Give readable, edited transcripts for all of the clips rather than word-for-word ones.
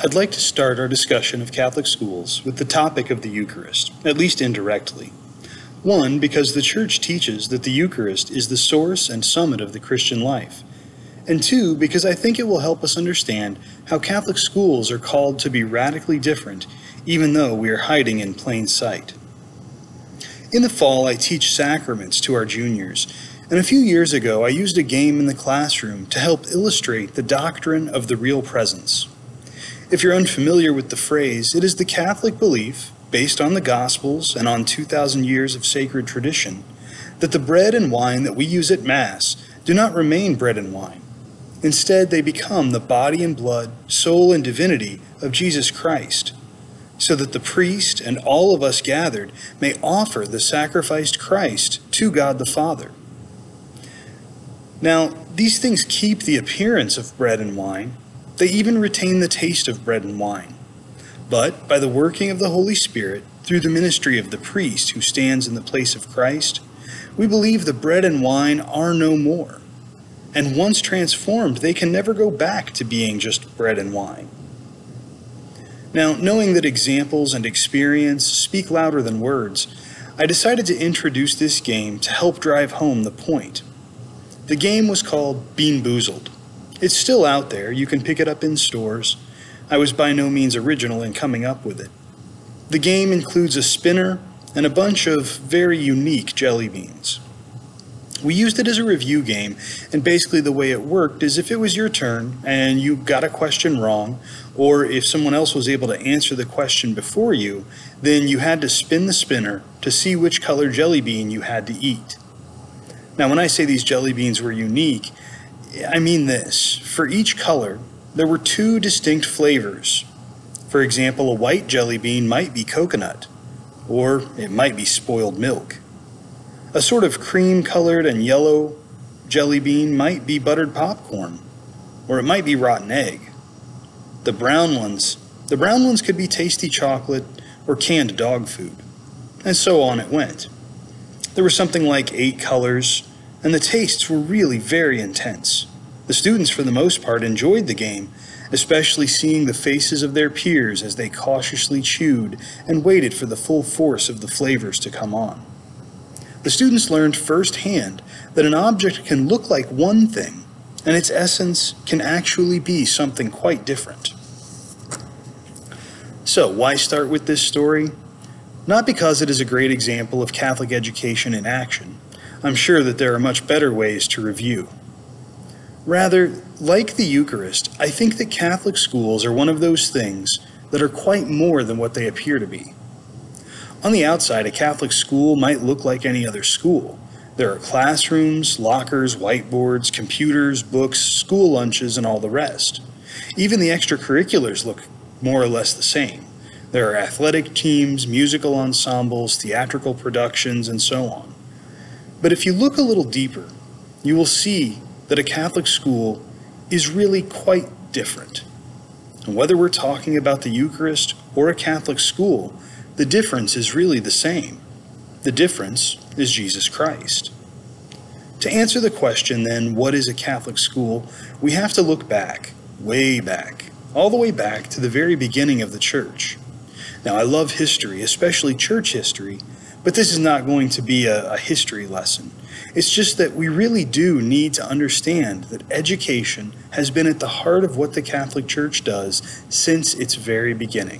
I'd like to start our discussion of Catholic schools with the topic of the Eucharist, at least indirectly. One, because the Church teaches that the Eucharist is the source and summit of the Christian life. And two, because I think it will help us understand how Catholic schools are called to be radically different, even though we are hiding in plain sight. In the fall, I teach sacraments to our juniors, and a few years ago I used a game in the classroom to help illustrate the doctrine of the real presence. If you're unfamiliar with the phrase, it is the Catholic belief, based on the Gospels and on 2,000 years of sacred tradition, that the bread and wine that we use at Mass do not remain bread and wine. Instead, they become the body and blood, soul and divinity of Jesus Christ, so that the priest and all of us gathered may offer the sacrificed Christ to God the Father. Now, these things keep the appearance of bread and wine. They even retain the taste of bread and wine. But by the working of the Holy Spirit, through the ministry of the priest who stands in the place of Christ, we believe the bread and wine are no more. And once transformed, they can never go back to being just bread and wine. Now, knowing that examples and experience speak louder than words, I decided to introduce this game to help drive home the point. The game was called Bean Boozled. It's still out there. You can pick it up in stores. I was by no means original in coming up with it. The game includes a spinner and a bunch of very unique jelly beans. We used it as a review game, and basically the way it worked is if it was your turn and you got a question wrong, or if someone else was able to answer the question before you, then you had to spin the spinner to see which color jelly bean you had to eat. Now, when I say these jelly beans were unique, I mean this. For each color, there were two distinct flavors. For example, a white jelly bean might be coconut, or it might be spoiled milk. A sort of cream-colored and yellow jelly bean might be buttered popcorn, or it might be rotten egg. The brown ones could be tasty chocolate or canned dog food, and so on it went. There were something like 8 colors, and the tastes were really very intense. The students, for the most part, enjoyed the game, especially seeing the faces of their peers as they cautiously chewed and waited for the full force of the flavors to come on. The students learned firsthand that an object can look like one thing, and its essence can actually be something quite different. So, why start with this story? Not because it is a great example of Catholic education in action. I'm sure that there are much better ways to review. Rather, like the Eucharist, I think that Catholic schools are one of those things that are quite more than what they appear to be. On the outside, a Catholic school might look like any other school. There are classrooms, lockers, whiteboards, computers, books, school lunches, and all the rest. Even the extracurriculars look more or less the same. There are athletic teams, musical ensembles, theatrical productions, and so on. But if you look a little deeper, you will see that a Catholic school is really quite different. And whether we're talking about the Eucharist or a Catholic school, the difference is really the same. The difference is Jesus Christ. To answer the question, then, what is a Catholic school, we have to look back, way back, all the way back to the very beginning of the Church. Now, I love history, especially church history, but this is not going to be a history lesson. It's just that we really do need to understand that education has been at the heart of what the Catholic Church does since its very beginning.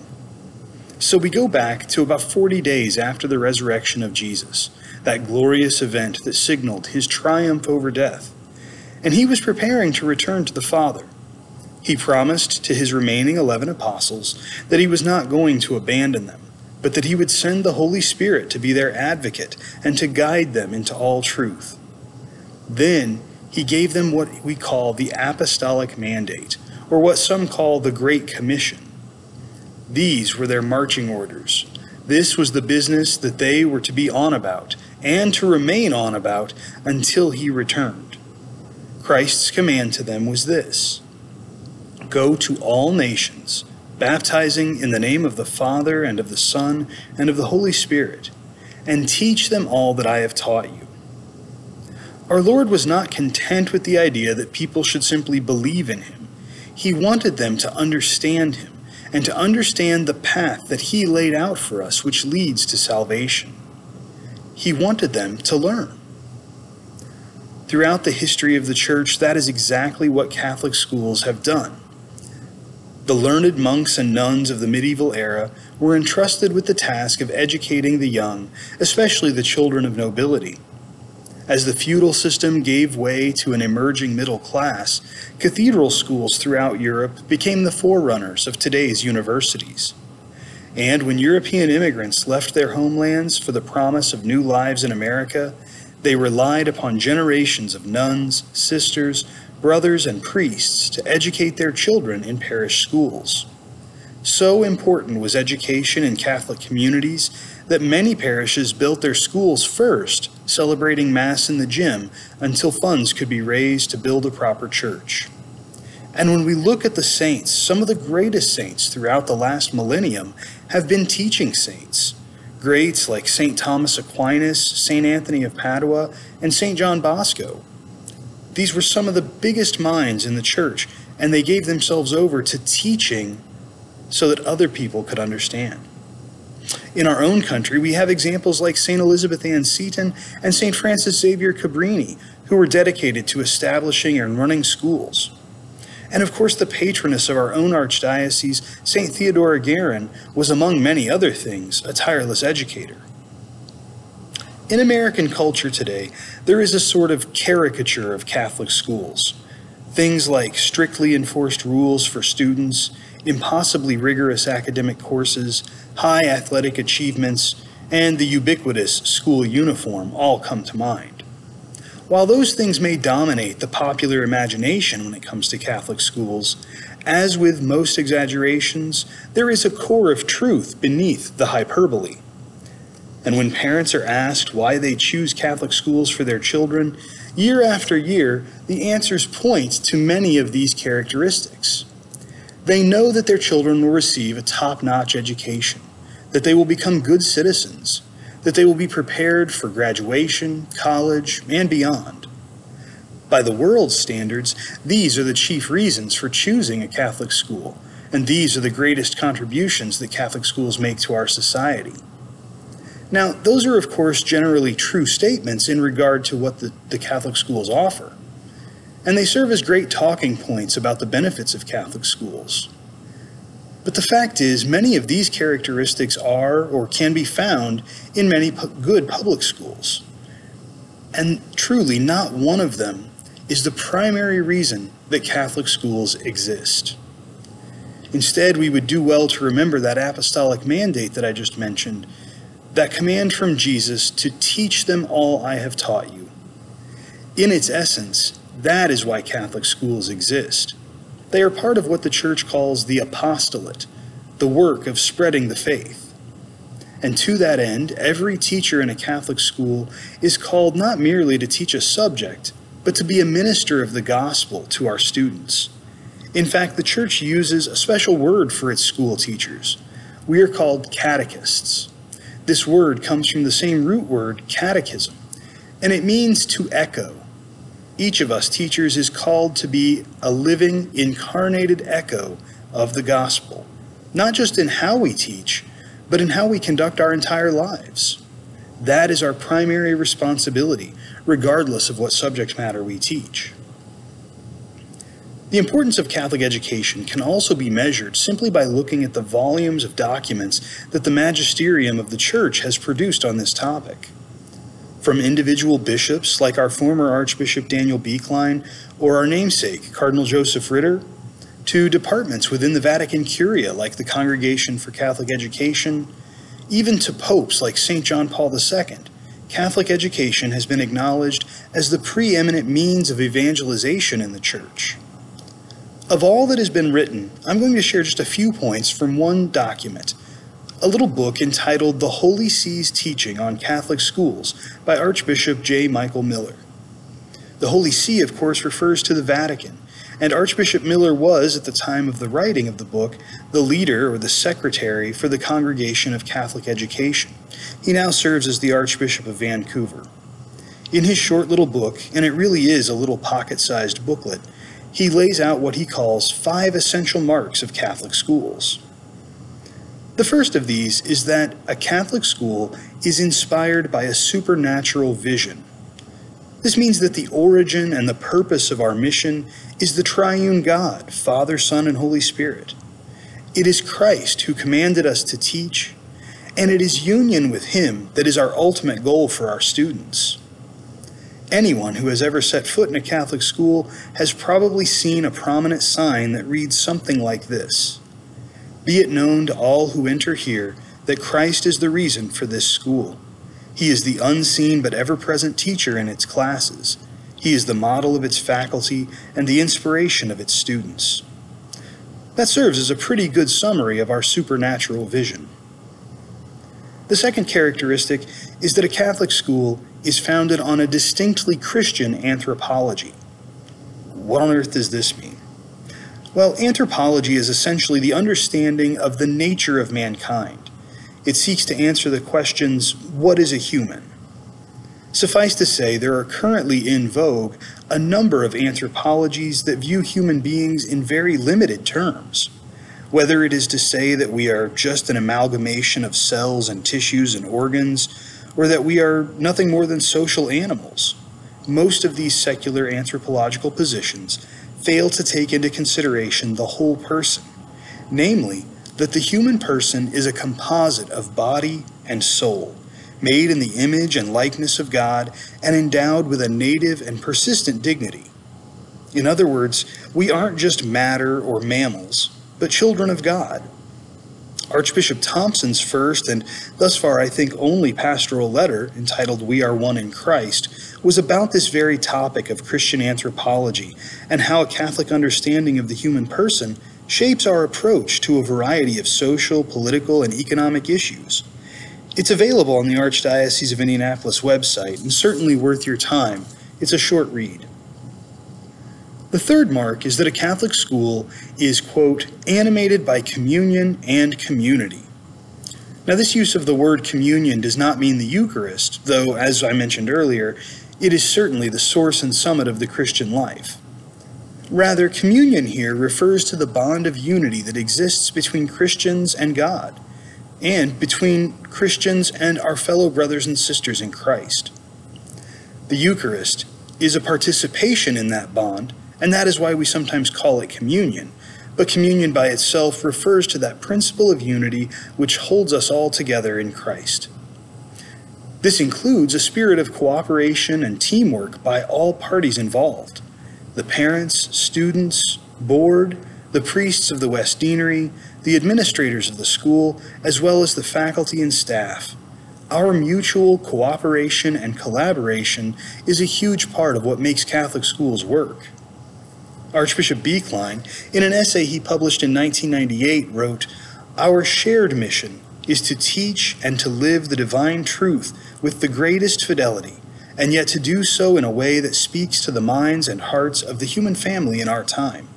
So we go back to about 40 days after the resurrection of Jesus, that glorious event that signaled his triumph over death. And he was preparing to return to the Father. He promised to his remaining 11 apostles that he was not going to abandon them, but that he would send the Holy Spirit to be their advocate and to guide them into all truth. Then he gave them what we call the Apostolic Mandate, or what some call the Great Commission. These were their marching orders. This was the business that they were to be on about, and to remain on about until he returned. Christ's command to them was this: go to all nations, baptizing in the name of the Father and of the Son and of the Holy Spirit, and teach them all that I have taught you. Our Lord was not content with the idea that people should simply believe in him. He wanted them to understand him and to understand the path that he laid out for us, which leads to salvation. He wanted them to learn. Throughout the history of the church, that is exactly what Catholic schools have done. The learned monks and nuns of the medieval era were entrusted with the task of educating the young, especially the children of nobility. As the feudal system gave way to an emerging middle class, cathedral schools throughout Europe became the forerunners of today's universities. And when European immigrants left their homelands for the promise of new lives in America, they relied upon generations of nuns, sisters, brothers, and priests to educate their children in parish schools. So important was education in Catholic communities that many parishes built their schools first, celebrating Mass in the gym until funds could be raised to build a proper church. And when we look at the saints, some of the greatest saints throughout the last millennium have been teaching saints. Greats like St. Thomas Aquinas, St. Anthony of Padua, and St. John Bosco. These were some of the biggest minds in the church, and they gave themselves over to teaching so that other people could understand. In our own country, we have examples like St. Elizabeth Ann Seton and St. Francis Xavier Cabrini, who were dedicated to establishing and running schools. And of course, the patroness of our own archdiocese, St. Theodora Guerin, was among many other things a tireless educator. In American culture today, there is a sort of caricature of Catholic schools. Things like strictly enforced rules for students, impossibly rigorous academic courses, high athletic achievements, and the ubiquitous school uniform all come to mind. While those things may dominate the popular imagination when it comes to Catholic schools, as with most exaggerations, there is a core of truth beneath the hyperbole. And when parents are asked why they choose Catholic schools for their children, year after year, the answers point to many of these characteristics. They know that their children will receive a top-notch education, that they will become good citizens, that they will be prepared for graduation, college, and beyond. By the world's standards, these are the chief reasons for choosing a Catholic school, and these are the greatest contributions that Catholic schools make to our society. Now, those are of course generally true statements in regard to what the Catholic schools offer, and they serve as great talking points about the benefits of Catholic schools. But the fact is, many of these characteristics are or can be found in many good public schools. And truly, not one of them is the primary reason that Catholic schools exist. Instead, we would do well to remember that apostolic mandate that I just mentioned, that command from Jesus to teach them all I have taught you. In its essence, that is why Catholic schools exist. They are part of what the Church calls the apostolate, the work of spreading the faith. And to that end, every teacher in a Catholic school is called not merely to teach a subject, but to be a minister of the gospel to our students. In fact, the Church uses a special word for its school teachers. We are called catechists. This word comes from the same root word, catechism, and it means to echo. Each of us teachers is called to be a living, incarnated echo of the gospel, not just in how we teach, but in how we conduct our entire lives. That is our primary responsibility, regardless of what subject matter we teach. The importance of Catholic education can also be measured simply by looking at the volumes of documents that the magisterium of the Church has produced on this topic. From individual bishops like our former Archbishop Daniel Beekline or our namesake, Cardinal Joseph Ritter, to departments within the Vatican Curia like the Congregation for Catholic Education, even to popes like St. John Paul II, Catholic education has been acknowledged as the preeminent means of evangelization in the Church. Of all that has been written, I'm going to share just a few points from one document, a little book entitled The Holy See's Teaching on Catholic Schools by Archbishop J. Michael Miller. The Holy See, of course, refers to the Vatican, and Archbishop Miller was, at the time of the writing of the book, the leader or the secretary for the Congregation of Catholic Education. He now serves as the Archbishop of Vancouver. In his short little book, and it really is a little pocket-sized booklet, he lays out what he calls 5 essential marks of Catholic schools. The first of these is that a Catholic school is inspired by a supernatural vision. This means that the origin and the purpose of our mission is the triune God, Father, Son, and Holy Spirit. It is Christ who commanded us to teach, and it is union with Him that is our ultimate goal for our students. Anyone who has ever set foot in a Catholic school has probably seen a prominent sign that reads something like this: "Be it known to all who enter here that Christ is the reason for this school. He is the unseen but ever-present teacher in its classes. He is the model of its faculty and the inspiration of its students." That serves as a pretty good summary of our supernatural vision. The second characteristic is that a Catholic school is founded on a distinctly Christian anthropology. What on earth does this mean? Well, anthropology is essentially the understanding of the nature of mankind. It seeks to answer the questions, what is a human? Suffice to say, there are currently in vogue a number of anthropologies that view human beings in very limited terms. Whether it is to say that we are just an amalgamation of cells and tissues and organs, or that we are nothing more than social animals, most of these secular anthropological positions fail to take into consideration the whole person, namely, that the human person is a composite of body and soul, made in the image and likeness of God and endowed with a native and persistent dignity. In other words, we aren't just matter or mammals, but children of God. Archbishop Thompson's first and thus far I think only pastoral letter, entitled "We Are One in Christ," was about this very topic of Christian anthropology and how a Catholic understanding of the human person shapes our approach to a variety of social, political, and economic issues. It's available on the Archdiocese of Indianapolis website and certainly worth your time. It's a short read. The third mark is that a Catholic school is, quote, animated by communion and community. Now, this use of the word communion does not mean the Eucharist, though, as I mentioned earlier, it is certainly the source and summit of the Christian life. Rather, communion here refers to the bond of unity that exists between Christians and God, and between Christians and our fellow brothers and sisters in Christ. The Eucharist is a participation in that bond, and that is why we sometimes call it communion. But communion by itself refers to that principle of unity which holds us all together in Christ. This includes a spirit of cooperation and teamwork by all parties involved: the parents, students, board, the priests of the West Deanery, the administrators of the school, as well as the faculty and staff. Our mutual cooperation and collaboration is a huge part of what makes Catholic schools work. Archbishop Beekline, in an essay he published in 1998, wrote, "Our shared mission is to teach and to live the divine truth with the greatest fidelity, and yet to do so in a way that speaks to the minds and hearts of the human family in our time."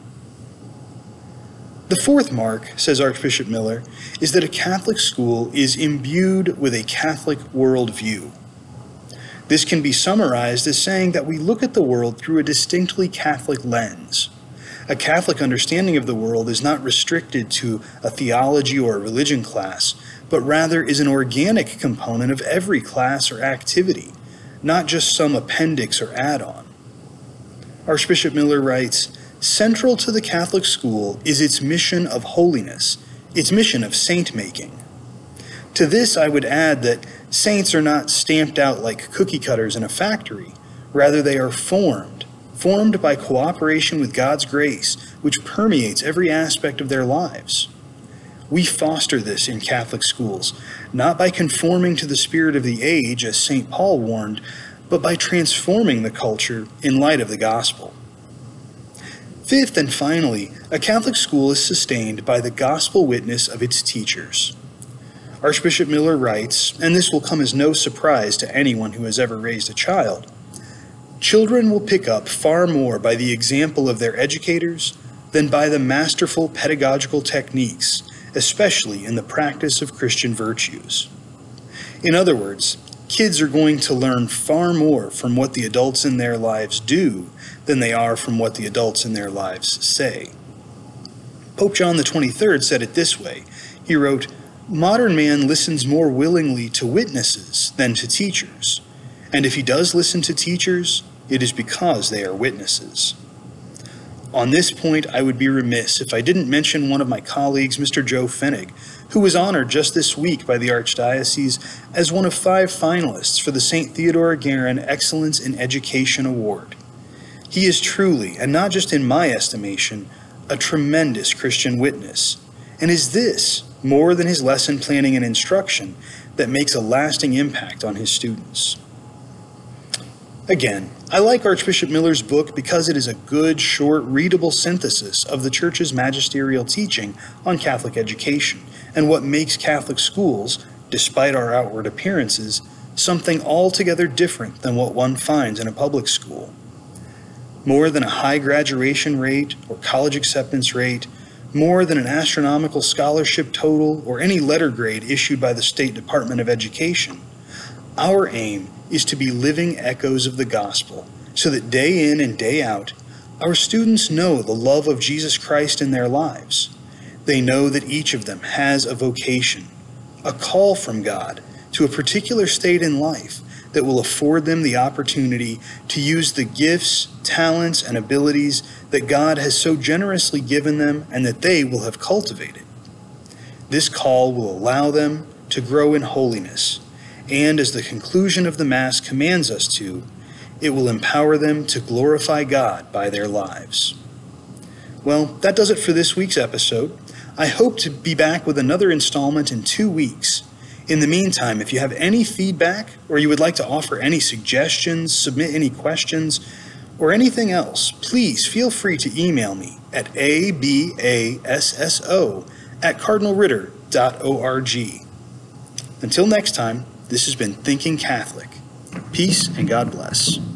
The fourth mark, says Archbishop Miller, is that a Catholic school is imbued with a Catholic worldview. This can be summarized as saying that we look at the world through a distinctly Catholic lens. A Catholic understanding of the world is not restricted to a theology or a religion class, but rather is an organic component of every class or activity, not just some appendix or add-on. Archbishop Miller writes, "Central to the Catholic school is its mission of holiness, its mission of saint-making. To this I would add that saints are not stamped out like cookie cutters in a factory. Rather, they are formed by cooperation with God's grace, which permeates every aspect of their lives. We foster this in Catholic schools, not by conforming to the spirit of the age, as St. Paul warned, but by transforming the culture in light of the gospel." Fifth and finally, a Catholic school is sustained by the gospel witness of its teachers. Archbishop Miller writes, and this will come as no surprise to anyone who has ever raised a child, "Children will pick up far more by the example of their educators than by the masterful pedagogical techniques, especially in the practice of Christian virtues." In other words, kids are going to learn far more from what the adults in their lives do than they are from what the adults in their lives say. Pope John XXIII said it this way. He wrote, Modern man listens more willingly to witnesses than to teachers, and if he does listen to teachers, it is because they are witnesses. On this point, I would be remiss if I didn't mention one of my colleagues, Mr. Joe Fenig, who was honored just this week by the Archdiocese as one of 5 finalists for the St. Theodore Guerin Excellence in Education Award. He is truly, and not just in my estimation, a tremendous Christian witness, and is this, more than his lesson planning and instruction, that makes a lasting impact on his students. Again, I like Archbishop Miller's book because it is a good, short, readable synthesis of the Church's magisterial teaching on Catholic education and what makes Catholic schools, despite our outward appearances, something altogether different than what one finds in a public school. More than a high graduation rate or college acceptance rate, more than an astronomical scholarship total or any letter grade issued by the State Department of Education, our aim is to be living echoes of the gospel, so that day in and day out, our students know the love of Jesus Christ in their lives. They know that each of them has a vocation, a call from God to a particular state in life that will afford them the opportunity to use the gifts, talents, and abilities that God has so generously given them and that they will have cultivated. This call will allow them to grow in holiness, and as the conclusion of the Mass commands us to, it will empower them to glorify God by their lives. Well, that does it for this week's episode. I hope to be back with another installment in 2 weeks. In the meantime, if you have any feedback or you would like to offer any suggestions, submit any questions, or anything else, please feel free to email me at abasso@cardinalritter.org. Until next time, this has been Thinking Catholic. Peace and God bless.